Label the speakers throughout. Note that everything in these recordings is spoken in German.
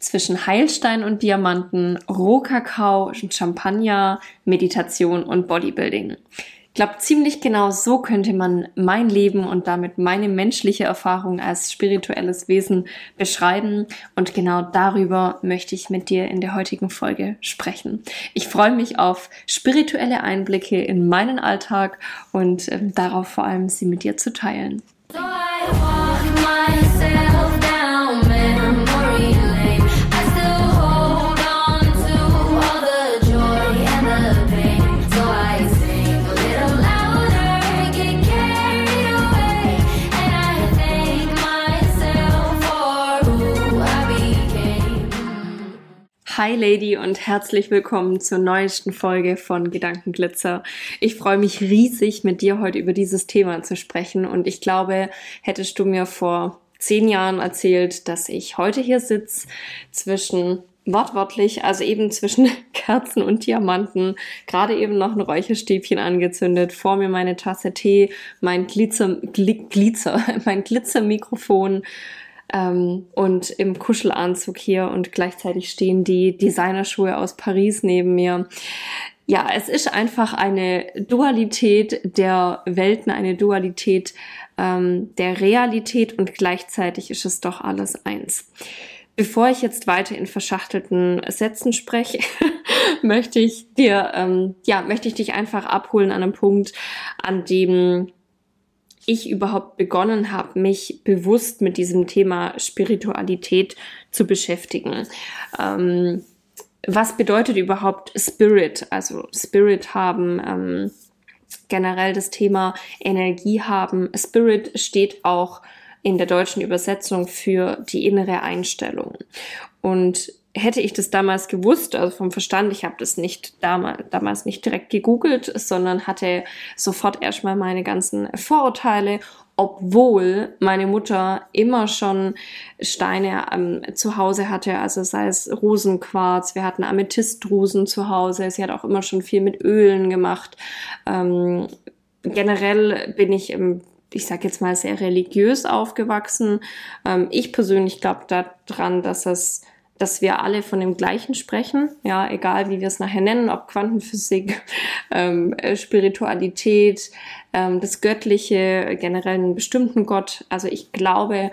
Speaker 1: zwischen Heilstein und Diamanten, Rohkakao, Champagner, Meditation und Bodybuilding. Ich glaube, ziemlich genau so könnte man mein Leben und damit meine menschliche Erfahrung als spirituelles Wesen beschreiben. Und genau darüber möchte ich mit dir in der heutigen Folge sprechen. Ich freue mich auf spirituelle Einblicke in meinen Alltag und darauf vor allem, sie mit dir zu teilen. So I walk myself down memory lane. I still hold on to all the joy and the pain. So I sing a little louder, get carried away, and I thank myself for who I became. Hi Lady und herzlich willkommen zur neuesten Folge von Gedankenglitzer. Ich freue mich riesig, mit dir heute über dieses Thema zu sprechen und ich glaube, hättest du mir vor 10 Jahren erzählt, dass ich heute hier sitze wortwörtlich, also eben zwischen Kerzen und Diamanten, gerade eben noch ein Räucherstäbchen angezündet, vor mir meine Tasse Tee, mein Glitzermikrofon, und im Kuschelanzug hier und gleichzeitig stehen die Designerschuhe aus Paris neben mir. Ja, es ist einfach eine Dualität der Welten, eine Dualität der Realität und gleichzeitig ist es doch alles eins. Bevor ich jetzt weiter in verschachtelten Sätzen spreche, möchte ich dich einfach abholen an einem Punkt, an dem ich überhaupt begonnen habe, mich bewusst mit diesem Thema Spiritualität zu beschäftigen. Was bedeutet überhaupt Spirit? Also Spirit haben, generell das Thema Energie haben. Spirit steht auch in der deutschen Übersetzung für die innere Einstellung. Und hätte ich das damals gewusst, also vom Verstand, ich habe das nicht damals nicht direkt gegoogelt, sondern hatte sofort erstmal meine ganzen Vorurteile, obwohl meine Mutter immer schon Steine zu Hause hatte, also sei es Rosenquarz, wir hatten Amethystdrusen zu Hause, sie hat auch immer schon viel mit Ölen gemacht. Generell bin ich ich sage jetzt mal, sehr religiös aufgewachsen. Ich persönlich glaube daran, dass wir alle von dem Gleichen sprechen, ja, egal wie wir es nachher nennen, ob Quantenphysik, Spiritualität, das Göttliche, generell einen bestimmten Gott. Also ich glaube,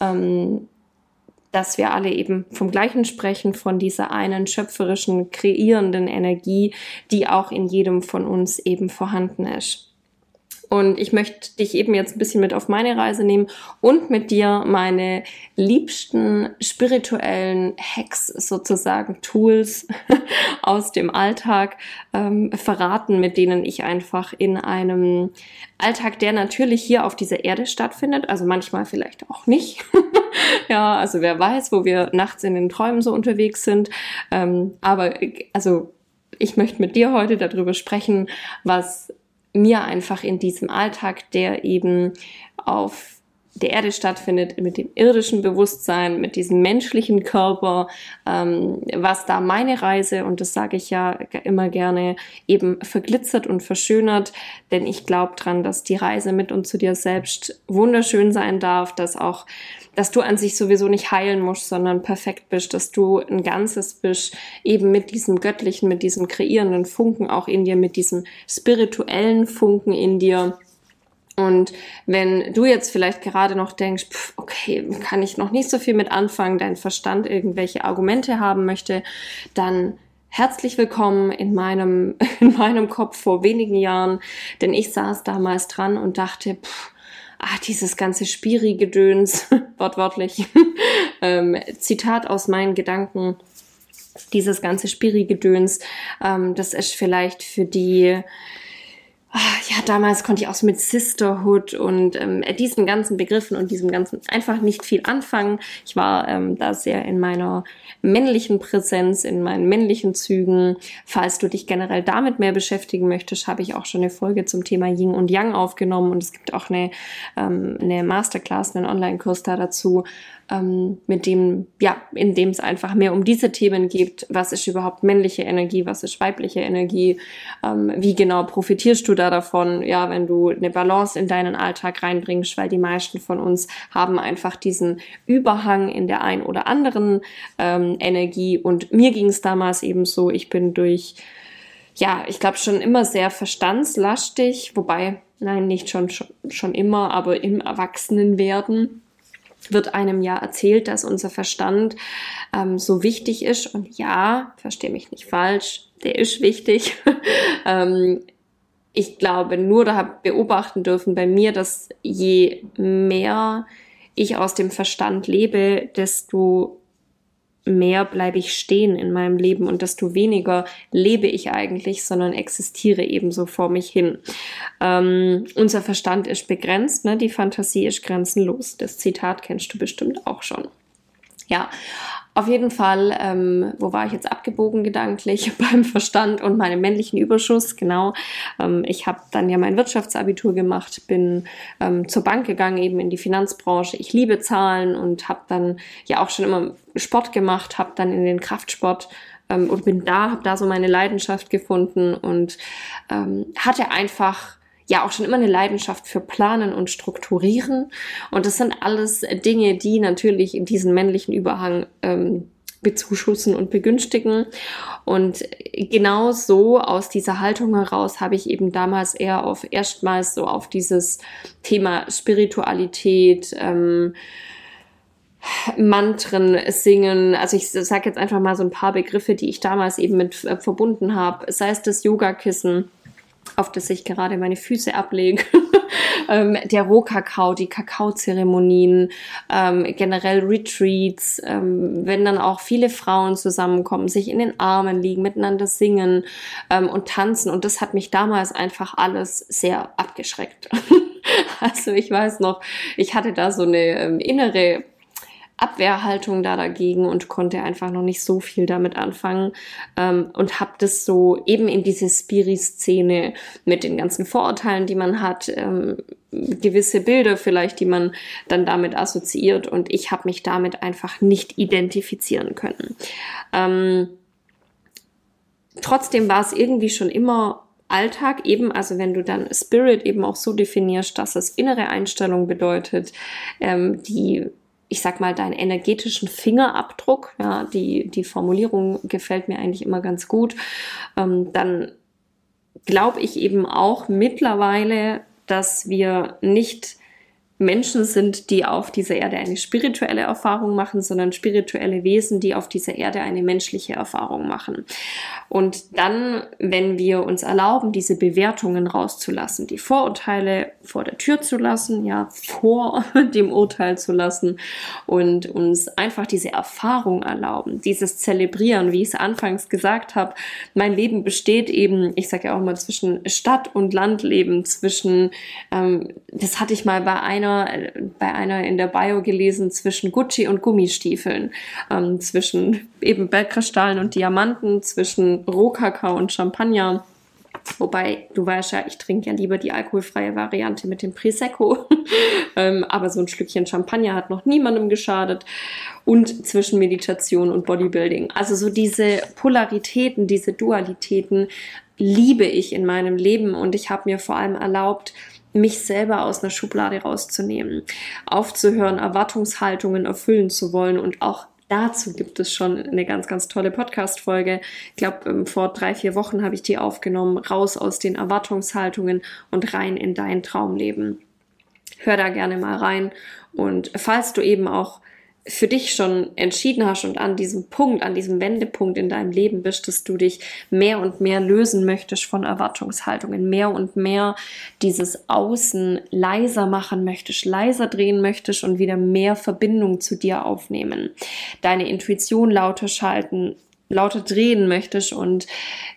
Speaker 1: dass wir alle eben vom Gleichen sprechen, von dieser einen schöpferischen, kreierenden Energie, die auch in jedem von uns eben vorhanden ist. Und ich möchte dich eben jetzt ein bisschen mit auf meine Reise nehmen und mit dir meine liebsten spirituellen Hacks, sozusagen Tools aus dem Alltag verraten, mit denen ich einfach in einem Alltag, der natürlich hier auf dieser Erde stattfindet, also manchmal vielleicht auch nicht. Ja, also wer weiß, wo wir nachts in den Träumen so unterwegs sind. Aber also ich möchte mit dir heute darüber sprechen, was mir einfach in diesem Alltag, der eben auf der Erde stattfindet, mit dem irdischen Bewusstsein, mit diesem menschlichen Körper, was da meine Reise, und das sage ich ja immer gerne, eben verglitzert und verschönert, denn ich glaube dran, dass die Reise mit und zu dir selbst wunderschön sein darf, dass du an sich sowieso nicht heilen musst, sondern perfekt bist, dass du ein Ganzes bist, eben mit diesem Göttlichen, mit diesem kreierenden Funken auch in dir, mit diesem spirituellen Funken in dir. Und wenn du jetzt vielleicht gerade noch denkst, okay, kann ich noch nicht so viel mit anfangen, dein Verstand irgendwelche Argumente haben möchte, dann herzlich willkommen in meinem Kopf vor wenigen Jahren, denn ich saß damals dran und dachte, dieses ganze Spiri-Gedöns, wortwörtlich, Zitat aus meinen Gedanken, dieses ganze Spiri-Gedöns, das ist vielleicht für die, damals konnte ich auch so mit Sisterhood und diesen ganzen Begriffen und diesem ganzen einfach nicht viel anfangen. Ich war da sehr in meiner männlichen Präsenz, in meinen männlichen Zügen. Falls du dich generell damit mehr beschäftigen möchtest, habe ich auch schon eine Folge zum Thema Yin und Yang aufgenommen und es gibt auch eine Masterclass, einen Online-Kurs da dazu, mit dem, ja, in dem es einfach mehr um diese Themen geht. Was ist überhaupt männliche Energie? Was ist weibliche Energie? Wie genau profitierst du da davon? Ja, wenn du eine Balance in deinen Alltag reinbringst, weil die meisten von uns haben einfach diesen Überhang in der ein oder anderen Energie. Und mir ging es damals eben so, ich bin durch, ja, ich glaube schon immer sehr verstandslastig, wobei, nein, nicht schon immer, aber im Erwachsenenwerden wird einem ja erzählt, dass unser Verstand so wichtig ist. Und ja, verstehe mich nicht falsch, der ist wichtig. Ich glaube nur, da habe beobachten dürfen bei mir, dass je mehr ich aus dem Verstand lebe, desto mehr bleibe ich stehen in meinem Leben und desto weniger lebe ich eigentlich, sondern existiere eben so vor mich hin. Unser Verstand ist begrenzt, ne? Die Fantasie ist grenzenlos. Das Zitat kennst du bestimmt auch schon. Ja, auf jeden Fall, wo war ich jetzt abgebogen gedanklich? Beim Verstand und meinem männlichen Überschuss, genau. Ich habe dann ja mein Wirtschaftsabitur gemacht, bin zur Bank gegangen, eben in die Finanzbranche. Ich liebe Zahlen und habe dann ja auch schon immer Sport gemacht, habe dann in den Kraftsport und habe da so meine Leidenschaft gefunden und hatte einfach ja auch schon immer eine Leidenschaft für Planen und Strukturieren. Und das sind alles Dinge, die natürlich in diesen männlichen Überhang bezuschussen und begünstigen. Und genau so aus dieser Haltung heraus habe ich eben damals erstmals so auf dieses Thema Spiritualität, Mantren singen, also ich sage jetzt einfach mal so ein paar Begriffe, die ich damals eben mit verbunden habe, sei es das Yogakissen, auf das ich gerade meine Füße ablege, der Rohkakao, die Kakaozeremonien, generell Retreats, wenn dann auch viele Frauen zusammenkommen, sich in den Armen liegen, miteinander singen und tanzen, und das hat mich damals einfach alles sehr abgeschreckt. Also ich weiß noch, ich hatte da so eine innere Abwehrhaltung da dagegen und konnte einfach noch nicht so viel damit anfangen und habe das so eben in diese Spiri-Szene mit den ganzen Vorurteilen, die man hat, gewisse Bilder vielleicht, die man dann damit assoziiert, und ich habe mich damit einfach nicht identifizieren können. Trotzdem war es irgendwie schon immer Alltag eben, also wenn du dann Spirit eben auch so definierst, dass es innere Einstellung bedeutet, die, ich sag mal, deinen energetischen Fingerabdruck, ja, die Formulierung gefällt mir eigentlich immer ganz gut, dann glaube ich eben auch mittlerweile, dass wir nicht Menschen sind, die auf dieser Erde eine spirituelle Erfahrung machen, sondern spirituelle Wesen, die auf dieser Erde eine menschliche Erfahrung machen. Und dann, wenn wir uns erlauben, diese Bewertungen rauszulassen, die Vorurteile vor der Tür zu lassen, ja, vor dem Urteil zu lassen und uns einfach diese Erfahrung erlauben, dieses Zelebrieren, wie ich es anfangs gesagt habe, mein Leben besteht eben, ich sage ja auch mal, zwischen Stadt- und Landleben, zwischen, das hatte ich mal bei einer in der Bio gelesen, zwischen Gucci und Gummistiefeln, zwischen eben Bergkristallen und Diamanten, zwischen Rohkakao und Champagner. Wobei, du weißt ja, ich trinke ja lieber die alkoholfreie Variante mit dem Prosecco. Aber so ein Schlückchen Champagner hat noch niemandem geschadet. Und zwischen Meditation und Bodybuilding. Also so diese Polaritäten, diese Dualitäten liebe ich in meinem Leben. Und ich habe mir vor allem erlaubt, mich selber aus einer Schublade rauszunehmen, aufzuhören, Erwartungshaltungen erfüllen zu wollen. Und auch dazu gibt es schon eine ganz, ganz tolle Podcast-Folge. Ich glaube, vor 3-4 Wochen habe ich die aufgenommen, raus aus den Erwartungshaltungen und rein in dein Traumleben. Hör da gerne mal rein. Und falls du eben auch für dich schon entschieden hast und an diesem Punkt, an diesem Wendepunkt in deinem Leben bist, dass du dich mehr und mehr lösen möchtest von Erwartungshaltungen, mehr und mehr dieses Außen leiser machen möchtest, leiser drehen möchtest und wieder mehr Verbindung zu dir aufnehmen, deine Intuition lauter schalten, lauter drehen möchtest und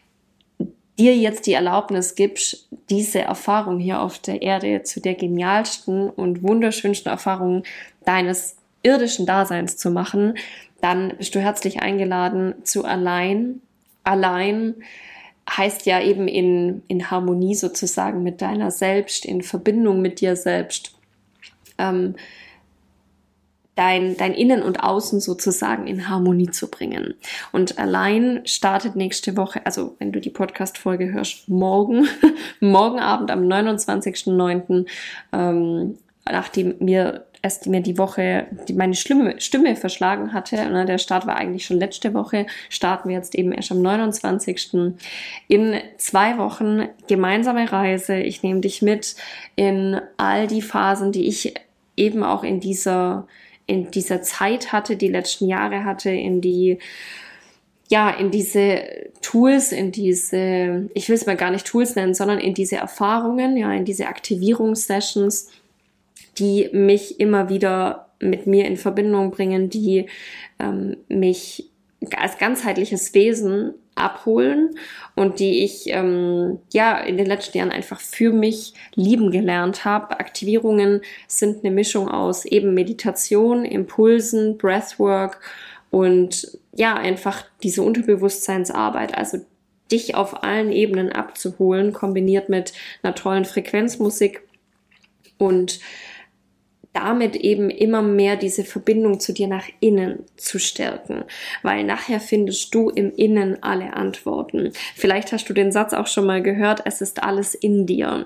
Speaker 1: dir jetzt die Erlaubnis gibst, diese Erfahrung hier auf der Erde zu der genialsten und wunderschönsten Erfahrung deines irdischen Daseins zu machen, dann bist du herzlich eingeladen zu allein. Allein heißt ja eben in Harmonie sozusagen mit deiner selbst, in Verbindung mit dir selbst, dein Innen und Außen sozusagen in Harmonie zu bringen. Und Align startet nächste Woche, also wenn du die Podcast-Folge hörst, morgen Abend am 29.09., nachdem mir die Woche meine Stimme verschlagen hatte. Ne, der Start war eigentlich schon letzte Woche, starten wir jetzt eben erst am 29. In 2 Wochen gemeinsame Reise. Ich nehme dich mit in all die Phasen, die ich eben auch in dieser Zeit hatte, die letzten Jahre hatte, in diese Tools, ich will es mal gar nicht Tools nennen, sondern in diese Erfahrungen, ja, in diese Aktivierungssessions, die mich immer wieder mit mir in Verbindung bringen, die mich als ganzheitliches Wesen abholen und die ich in den letzten Jahren einfach für mich lieben gelernt habe. Aktivierungen sind eine Mischung aus eben Meditation, Impulsen, Breathwork und ja, einfach diese Unterbewusstseinsarbeit, also dich auf allen Ebenen abzuholen, kombiniert mit einer tollen Frequenzmusik und damit eben immer mehr diese Verbindung zu dir nach innen zu stärken, weil nachher findest du im Innen alle Antworten. Vielleicht hast du den Satz auch schon mal gehört, es ist alles in dir.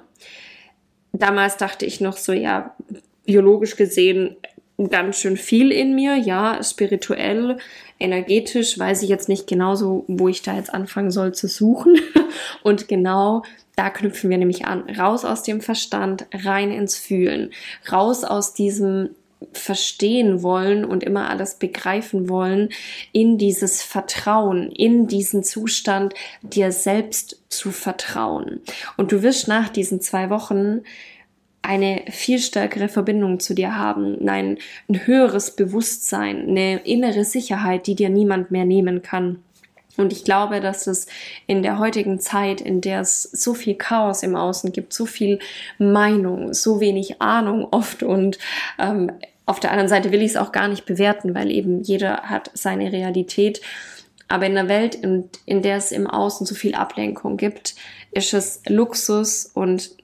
Speaker 1: Damals dachte ich noch so, ja, biologisch gesehen ganz schön viel in mir, ja, spirituell, energetisch, weiß ich jetzt nicht genauso, wo ich da jetzt anfangen soll zu suchen. Und genau da knüpfen wir nämlich an. Raus aus dem Verstand, rein ins Fühlen. Raus aus diesem Verstehen wollen und immer alles begreifen wollen, in dieses Vertrauen, in diesen Zustand, dir selbst zu vertrauen. Und du wirst nach diesen 2 Wochen eine viel stärkere Verbindung zu dir haben, ein höheres Bewusstsein, eine innere Sicherheit, die dir niemand mehr nehmen kann. Und ich glaube, dass es in der heutigen Zeit, in der es so viel Chaos im Außen gibt, so viel Meinung, so wenig Ahnung oft und auf der anderen Seite will ich es auch gar nicht bewerten, weil eben jeder hat seine Realität. Aber in einer Welt, in der es im Außen so viel Ablenkung gibt, ist es Luxus und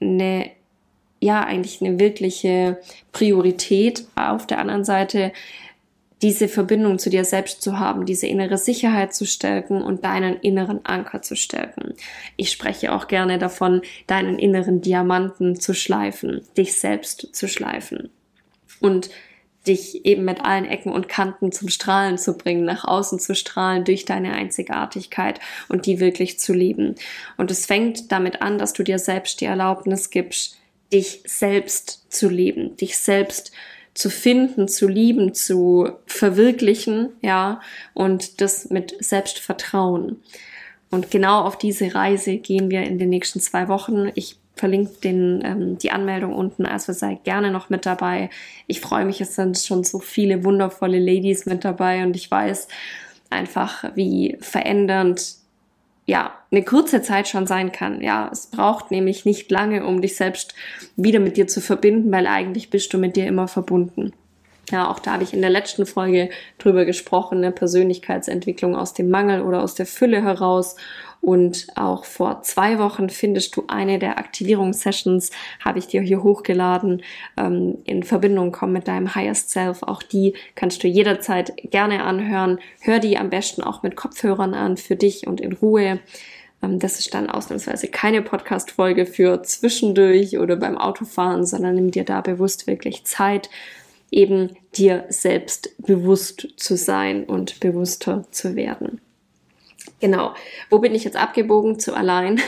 Speaker 1: eigentlich eine wirkliche Priorität auf der anderen Seite, diese Verbindung zu dir selbst zu haben, diese innere Sicherheit zu stärken und deinen inneren Anker zu stärken. Ich spreche auch gerne davon, deinen inneren Diamanten zu schleifen, dich selbst zu schleifen und dich eben mit allen Ecken und Kanten zum Strahlen zu bringen, nach außen zu strahlen durch deine Einzigartigkeit und die wirklich zu leben. Und es fängt damit an, dass du dir selbst die Erlaubnis gibst, dich selbst zu leben, dich selbst zu finden, zu lieben, zu verwirklichen, ja, und das mit Selbstvertrauen. Und genau auf diese Reise gehen wir in den nächsten 2 Wochen. Ich verlinke die Anmeldung unten, also sei gerne noch mit dabei. Ich freue mich, es sind schon so viele wundervolle Ladies mit dabei und ich weiß einfach, wie verändernd eine kurze Zeit schon sein kann. Ja, es braucht nämlich nicht lange, um dich selbst wieder mit dir zu verbinden, weil eigentlich bist du mit dir immer verbunden. Ja, auch da habe ich in der letzten Folge drüber gesprochen, eine Persönlichkeitsentwicklung aus dem Mangel oder aus der Fülle heraus. Und auch vor 2 Wochen findest du eine der Aktivierungssessions, habe ich dir hier hochgeladen, in Verbindung kommen mit deinem Highest Self. Auch die kannst du jederzeit gerne anhören. Hör die am besten auch mit Kopfhörern an, für dich und in Ruhe. Das ist dann ausnahmsweise keine Podcast-Folge für zwischendurch oder beim Autofahren, sondern nimm dir da bewusst wirklich Zeit, eben dir selbst bewusst zu sein und bewusster zu werden. Genau. Wo bin ich jetzt abgebogen? Zu Align.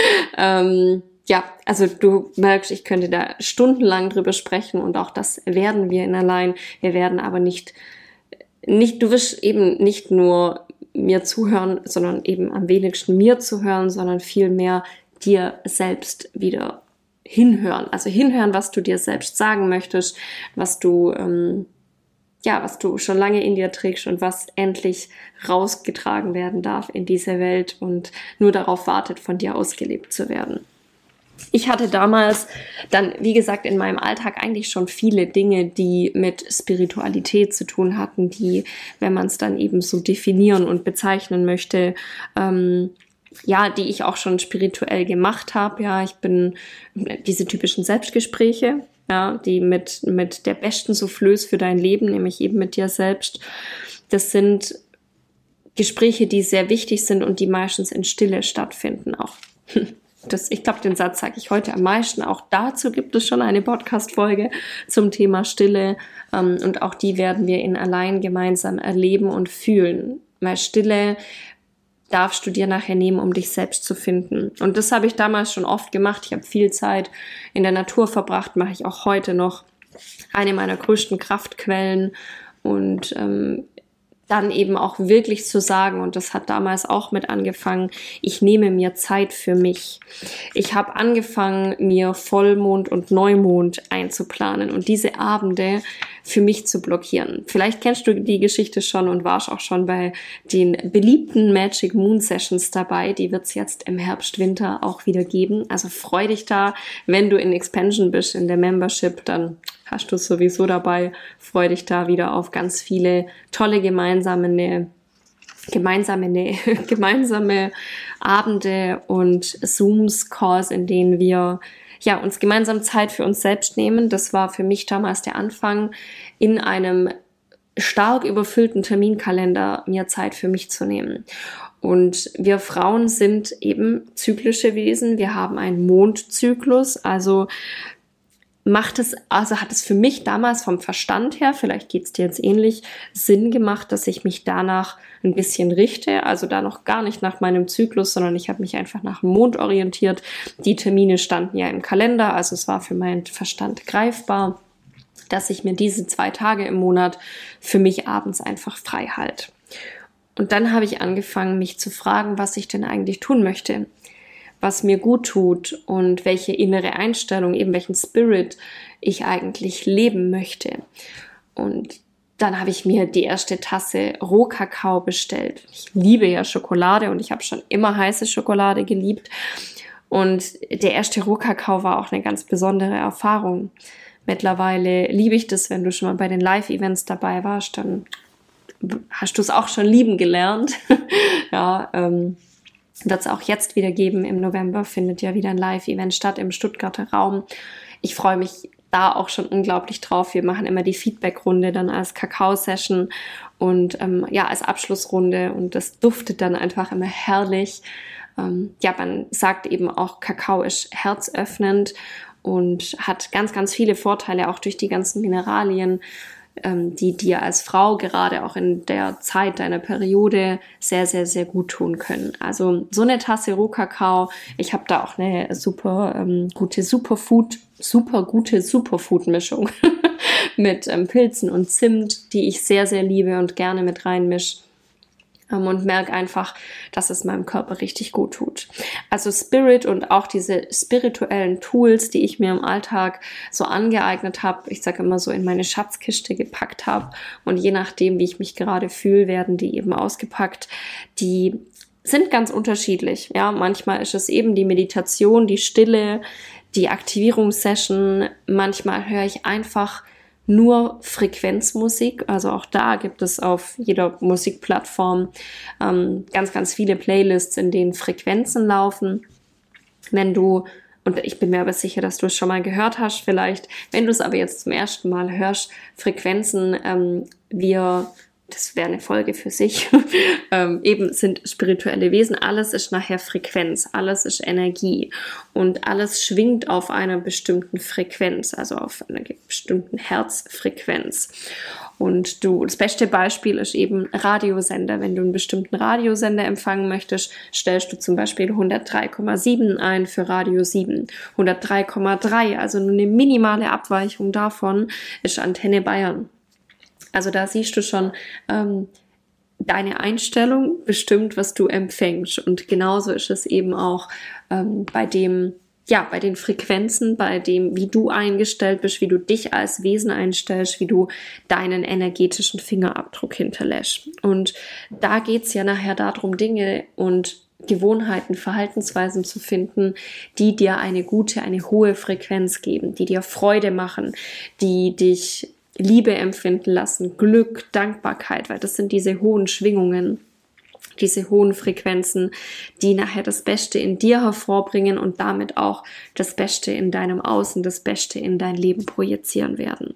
Speaker 1: Also du merkst, ich könnte da stundenlang drüber sprechen und auch das werden wir in Align. Wir werden aber nicht, du wirst eben nicht nur mir zuhören, sondern eben am wenigsten mir zuhören, sondern vielmehr dir selbst wieder hinhören. Also hinhören, was du dir selbst sagen möchtest, was du schon lange in dir trägst und was endlich rausgetragen werden darf in diese Welt und nur darauf wartet, von dir ausgelebt zu werden. Ich hatte damals dann, wie gesagt, in meinem Alltag eigentlich schon viele Dinge, die mit Spiritualität zu tun hatten, die, wenn man es dann eben so definieren und bezeichnen möchte, ja, die ich auch schon spirituell gemacht habe. Ja, ich bin diese typischen Selbstgespräche, ja, die mit der besten Soufflöse für dein Leben, nämlich eben mit dir selbst. Das sind Gespräche, die sehr wichtig sind und die meistens in Stille stattfinden auch. Ich glaube, den Satz sage ich heute am meisten. Auch dazu gibt es schon eine Podcast-Folge zum Thema Stille. Und auch die werden wir in allein gemeinsam erleben und fühlen. Weil Stille darfst du dir nachher nehmen, um dich selbst zu finden. Und das habe ich damals schon oft gemacht. Ich habe viel Zeit in der Natur verbracht, mache ich auch heute noch. Eine meiner größten Kraftquellen. Und dann eben auch wirklich zu sagen, und das hat damals auch mit angefangen, ich nehme mir Zeit für mich. Ich habe angefangen, mir Vollmond und Neumond einzuplanen und diese Abende für mich zu blockieren. Vielleicht kennst du die Geschichte schon und warst auch schon bei den beliebten Magic Moon Sessions dabei. Die wird es jetzt im Herbst, Winter auch wieder geben. Also freu dich da, wenn du in Expansion bist, in der Membership, dann hast du es sowieso dabei. Freu dich da wieder auf ganz viele tolle gemeinsame Abende und Zooms, Calls, in denen wir uns gemeinsam Zeit für uns selbst nehmen. Das war für mich damals der Anfang, in einem stark überfüllten Terminkalender mir Zeit für mich zu nehmen. Und wir Frauen sind eben zyklische Wesen. Wir haben einen Mondzyklus, also hat es für mich damals vom Verstand her, vielleicht geht's dir jetzt ähnlich, Sinn gemacht, dass ich mich danach ein bisschen richte, also da noch gar nicht nach meinem Zyklus, sondern ich habe mich einfach nach dem Mond orientiert. Die Termine standen ja im Kalender, also es war für meinen Verstand greifbar, dass ich mir diese 2 Tage im Monat für mich abends einfach frei halte. Und dann habe ich angefangen, mich zu fragen, was ich denn eigentlich tun möchte, was mir gut tut und welche innere Einstellung, eben welchen Spirit ich eigentlich leben möchte. Und dann habe ich mir die erste Tasse Rohkakao bestellt. Ich liebe ja Schokolade und ich habe schon immer heiße Schokolade geliebt. Und der erste Rohkakao war auch eine ganz besondere Erfahrung. Mittlerweile liebe ich das, wenn du schon mal bei den Live-Events dabei warst, dann hast du es auch schon lieben gelernt. Wird es auch jetzt wieder geben. Im November findet ja wieder ein Live-Event statt im Stuttgarter Raum. Ich freue mich da auch schon unglaublich drauf. Wir machen immer die Feedback-Runde dann als Kakao-Session und als Abschlussrunde und das duftet dann einfach immer herrlich. Man sagt eben auch, Kakao ist herzöffnend und hat ganz, ganz viele Vorteile, auch durch die ganzen Mineralien, die dir als Frau gerade auch in der Zeit deiner Periode sehr, sehr, sehr gut tun können. Also so eine Tasse Rohkakao. Ich habe da auch eine super gute Superfood-Mischung mit Pilzen und Zimt, die ich sehr, sehr liebe und gerne mit reinmische. Und merke einfach, dass es meinem Körper richtig gut tut. Also Spirit und auch diese spirituellen Tools, die ich mir im Alltag so angeeignet habe, ich sage immer so in meine Schatzkiste gepackt habe und je nachdem, wie ich mich gerade fühle, werden die eben ausgepackt. Die sind ganz unterschiedlich. Ja, manchmal ist es eben die Meditation, die Stille, die Aktivierungssession. Manchmal höre ich einfach nur Frequenzmusik, also auch da gibt es auf jeder Musikplattform ganz, ganz viele Playlists, in denen Frequenzen laufen. Und ich bin mir aber sicher, dass du es schon mal gehört hast vielleicht, wenn du es aber jetzt zum ersten Mal hörst, Frequenzen, das wäre eine Folge für sich, eben sind spirituelle Wesen, alles ist nachher Frequenz, alles ist Energie und alles schwingt auf einer bestimmten Frequenz, also auf einer bestimmten Herzfrequenz. Und das beste Beispiel ist eben Radiosender. Wenn du einen bestimmten Radiosender empfangen möchtest, stellst du zum Beispiel 103,7 ein für Radio 7. 103,3, also nur eine minimale Abweichung davon, ist Antenne Bayern. Also da siehst du schon, deine Einstellung bestimmt, was du empfängst. Und genauso ist es eben auch bei den Frequenzen, bei dem, wie du eingestellt bist, wie du dich als Wesen einstellst, wie du deinen energetischen Fingerabdruck hinterlässt. Und da geht's ja nachher darum, Dinge und Gewohnheiten, Verhaltensweisen zu finden, die dir eine hohe Frequenz geben, die dir Freude machen, die dich Liebe empfinden lassen, Glück, Dankbarkeit, weil das sind diese hohen Schwingungen. diese hohen Frequenzen, die nachher das Beste in dir hervorbringen und damit auch das Beste in deinem Außen, das Beste in dein Leben projizieren werden.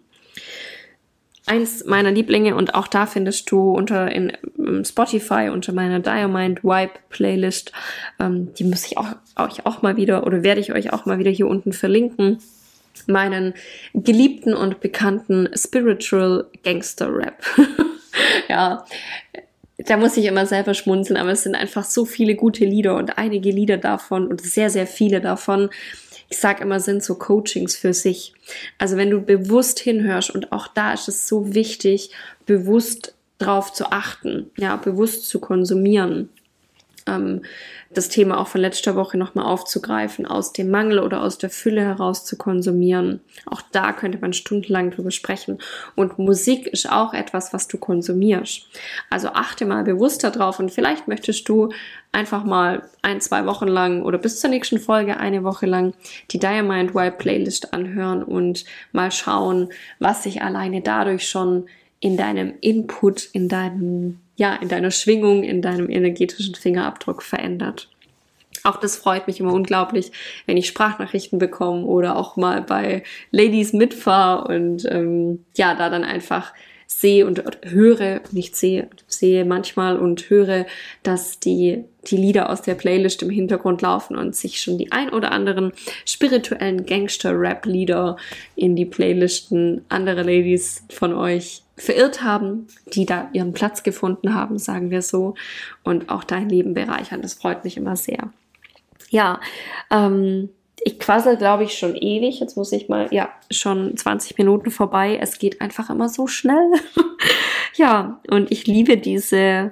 Speaker 1: Eins meiner Lieblinge, und auch da findest du in Spotify unter meiner Diamond Vibe Playlist, die muss ich euch auch mal wieder, oder werde ich euch auch mal wieder hier unten verlinken, meinen geliebten und bekannten Spiritual Gangster Rap. Ja, da muss ich immer selber schmunzeln, aber es sind einfach so viele gute Lieder und einige Lieder davon und sehr, sehr viele davon, ich sage immer, sind so Coachings für sich. Also wenn du bewusst hinhörst, und auch da ist es so wichtig, bewusst drauf zu achten, ja, bewusst zu konsumieren. Das Thema auch von letzter Woche nochmal aufzugreifen, aus dem Mangel oder aus der Fülle heraus zu konsumieren. Auch da könnte man stundenlang drüber sprechen. Und Musik ist auch etwas, was du konsumierst. Also achte mal bewusster drauf, und vielleicht möchtest du einfach mal 1-2 Wochen lang oder bis zur nächsten Folge 1 Woche lang die Diamond Vibe Playlist anhören und mal schauen, was sich alleine dadurch schon in deinem Input, in deiner Schwingung, in deinem energetischen Fingerabdruck verändert. Auch das freut mich immer unglaublich, wenn ich Sprachnachrichten bekomme oder auch mal bei Ladies mitfahre und da dann einfach sehe und höre, sehe manchmal und höre, dass die Lieder aus der Playlist im Hintergrund laufen und sich schon die ein oder anderen spirituellen Gangster-Rap-Lieder in die Playlisten anderer Ladies von euch verirrt haben, die da ihren Platz gefunden haben, sagen wir so, und auch dein Leben bereichern. Das freut mich immer sehr. Ja, ich quassel, glaube ich, schon ewig. Jetzt muss ich mal, schon 20 Minuten vorbei. Es geht einfach immer so schnell. Ja, und ich liebe diesen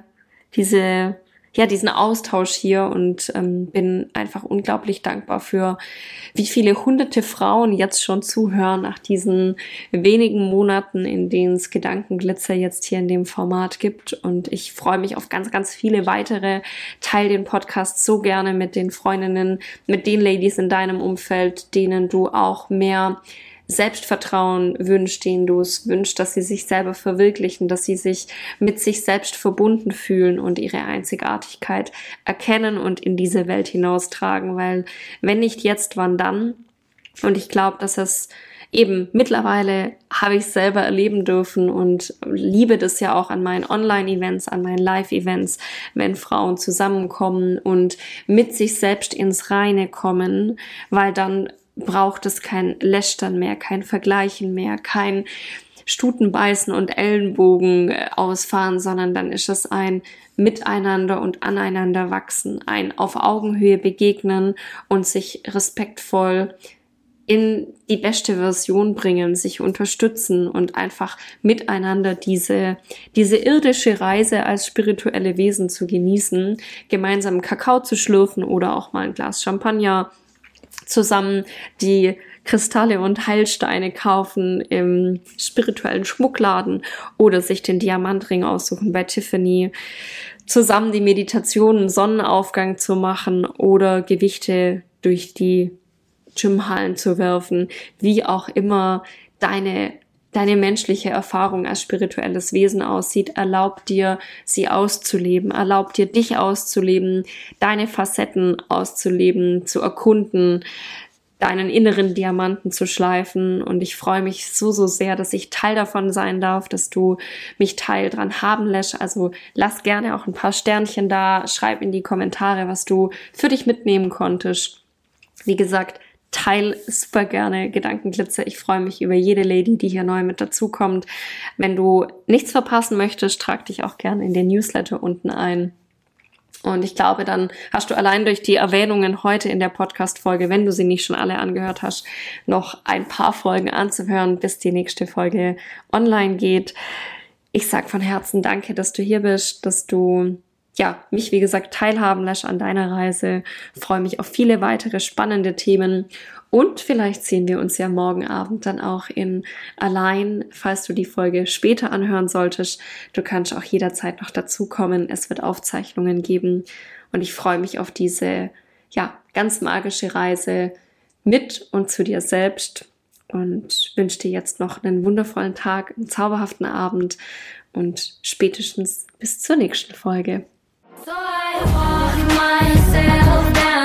Speaker 1: Austausch hier und bin einfach unglaublich dankbar für, wie viele hunderte Frauen jetzt schon zuhören nach diesen wenigen Monaten, in denen es Gedankenglitzer jetzt hier in dem Format gibt. Und ich freue mich auf ganz, ganz viele weitere. Teil den Podcast so gerne mit den Freundinnen, mit den Ladies in deinem Umfeld, denen du auch mehr Selbstvertrauen wünscht, denen du es wünschst, dass sie sich selber verwirklichen, dass sie sich mit sich selbst verbunden fühlen und ihre Einzigartigkeit erkennen und in diese Welt hinaustragen, weil wenn nicht jetzt, wann dann? Und ich glaube, dass es eben mittlerweile habe ich es selber erleben dürfen und liebe das ja auch an meinen Online-Events, an meinen Live-Events, wenn Frauen zusammenkommen und mit sich selbst ins Reine kommen, weil dann braucht es kein Lästern mehr, kein Vergleichen mehr, kein Stutenbeißen und Ellenbogen ausfahren, sondern dann ist es ein Miteinander und aneinander wachsen, ein auf Augenhöhe begegnen und sich respektvoll in die beste Version bringen, sich unterstützen und einfach miteinander diese irdische Reise als spirituelle Wesen zu genießen, gemeinsam Kakao zu schlürfen oder auch mal ein Glas Champagner, zusammen die Kristalle und Heilsteine kaufen im spirituellen Schmuckladen oder sich den Diamantring aussuchen bei Tiffany, zusammen die Meditation im Sonnenaufgang zu machen oder Gewichte durch die Gymhallen zu werfen, wie auch immer deine menschliche Erfahrung als spirituelles Wesen aussieht. Erlaub dir, sie auszuleben, erlaub dir, dich auszuleben, deine Facetten auszuleben, zu erkunden, deinen inneren Diamanten zu schleifen. Und ich freue mich so, so sehr, dass ich Teil davon sein darf, dass du mich Teil dran haben lässt. Also lass gerne auch ein paar Sternchen da, schreib in die Kommentare, was du für dich mitnehmen konntest. Wie gesagt, teil super gerne Gedankenglitzer. Ich freue mich über jede Lady, die hier neu mit dazukommt. Wenn du nichts verpassen möchtest, trag dich auch gerne in den Newsletter unten ein. Und ich glaube, dann hast du allein durch die Erwähnungen heute in der Podcast-Folge, wenn du sie nicht schon alle angehört hast, noch ein paar Folgen anzuhören, bis die nächste Folge online geht. Ich sag von Herzen danke, dass du hier bist, dass du mich, wie gesagt, teilhaben lässt an deiner Reise. Freue mich auf viele weitere spannende Themen. Und vielleicht sehen wir uns ja morgen Abend dann auch in Allein, falls du die Folge später anhören solltest. Du kannst auch jederzeit noch dazukommen. Es wird Aufzeichnungen geben. Und ich freue mich auf diese, ganz magische Reise mit und zu dir selbst. Und wünsche dir jetzt noch einen wundervollen Tag, einen zauberhaften Abend und spätestens bis zur nächsten Folge.
Speaker 2: So I walk myself down.